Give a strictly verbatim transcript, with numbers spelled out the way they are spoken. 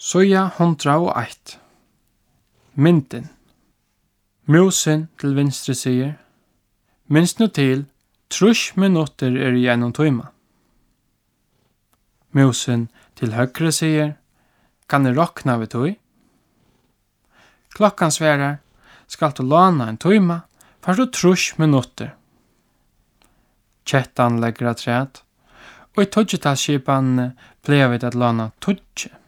Soja hundra og eitt. Myndin. Musen til vinstri sier. Minst nu til, trus minutter er i enn tøyma. Musen til høgre sier. Kan jeg rokna ved tøy? Klokkan sverar. Skal du låna en tøyma, for du trus minutter. Kjettan legger at ræt, og i tødgetalskipan pleier vi at låna tødge.